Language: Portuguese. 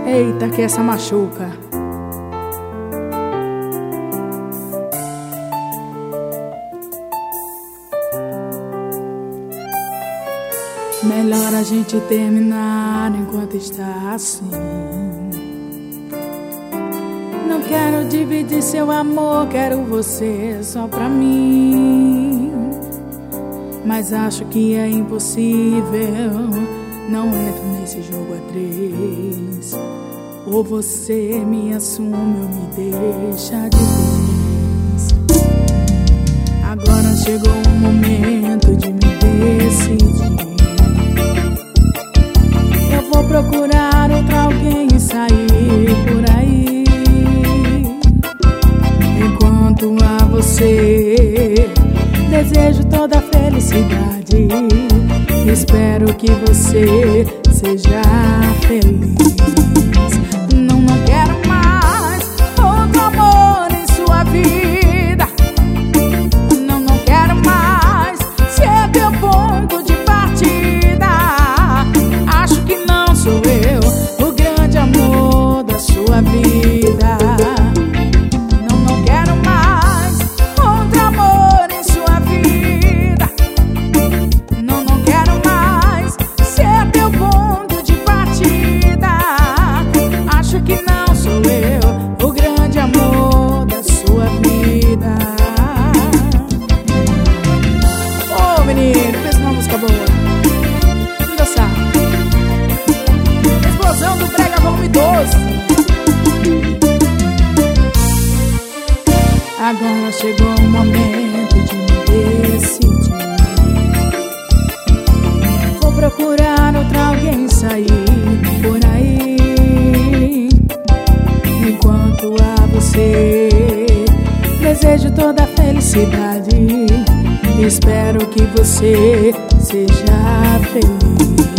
Eita, que essa machuca. Melhor a gente terminar enquanto está assim. Não quero dividir seu amor, quero você só pra mim. Mas acho que é impossível, não entro nesse jogo a três. Ou você me assume ou me deixa de vez. Agora chegou o momento de me decidir. Eu vou procurar outro alguém e sair por aí. Enquanto a você desejo toda a felicidade. Espero que você seja feliz. Não quero mais outro amor em sua vida. Não quero mais ser teu ponto de partida. Acho que não sou eu o grande amor da sua vida. Não quero mais outro amor em sua vida. Não quero mais ser teu ponto de partida. Acho que não sou eu o grande amor da sua vida. Ô menino, pensa numa música boa. Vamos dançar. Explosão do Brega Volume 12. Agora chegou o momento de me decidir. Vou procurar outro alguém sair por aí. Enquanto a você desejo toda a felicidade. Espero que você seja feliz.